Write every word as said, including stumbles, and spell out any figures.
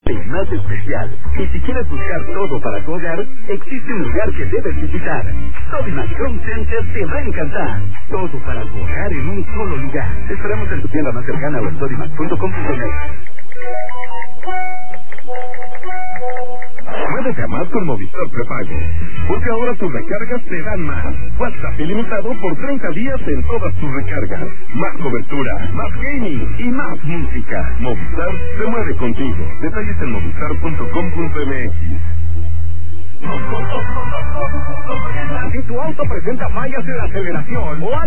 más especial. Y si quieres buscar todo para tu hogar, existe un lugar que debes visitar. Sodimac Home Center te va a encantar. Todo para tu hogar en un solo lugar. Te esperamos en tu tienda más cercana o en sodimac punto com punto net. Muévete a más con Movistar Prepago, porque ahora tus recargas te dan más. WhatsApp ilimitado por treinta días en todas tus recargas. Más cobertura, más gaming y más música. Movistar se mueve contigo. Detalles en movistar punto com punto m x. Si tu auto presenta fallas en la aceleración o